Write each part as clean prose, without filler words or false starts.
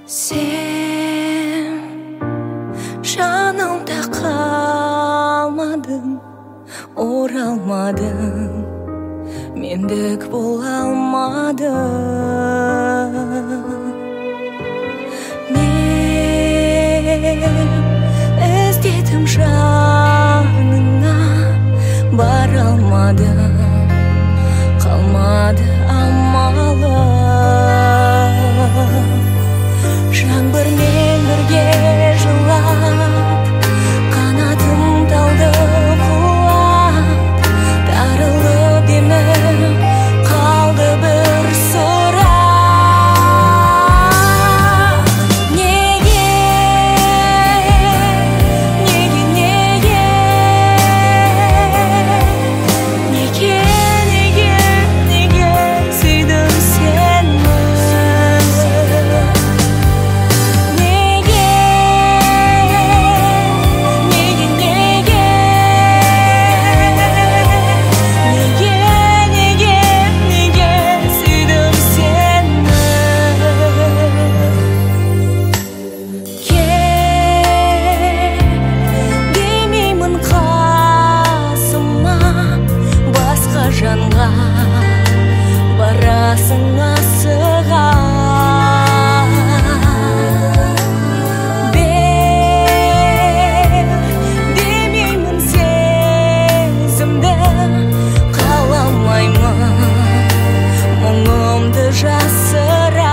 Sen жанымда қалмадың, оралмадың, мендік бола алмадың. Мен іздедім жаныңа, бара алмадым, қалмады амалым. Жаңбырмен бірге жылап, қанатым талды құлап, тарылып демім қалды бір сұрақ. Неге, неге, неге, неге, неге, неге сүйдім сені? Жанға барасың асыға, бер демеймін сезімді, қаламаймын мұңымды жасыра.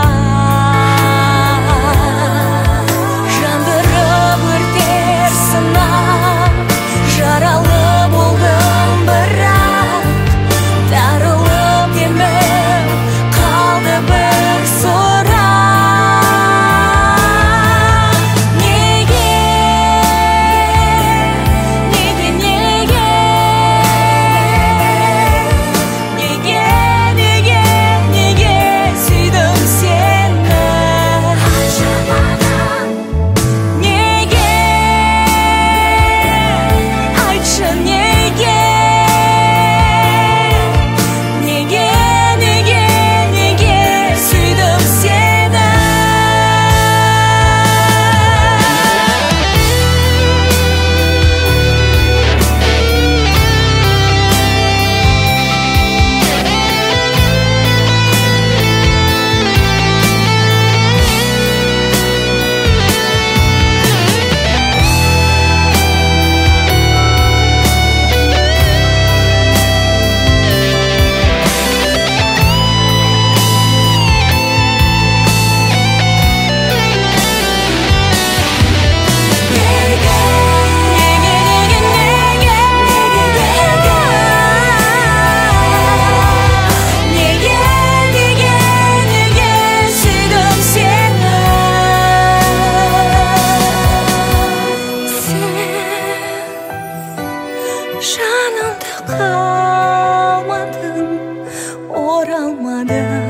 Жандырып өртер сынақ, жаралы болдым бірақ, тарылып демім қалды бір сұрақ. Неге, неге, неге, неге, неге, неге сүйдім сені? Неге, айтшы неге? Жанымда қалмадың, оралмадың.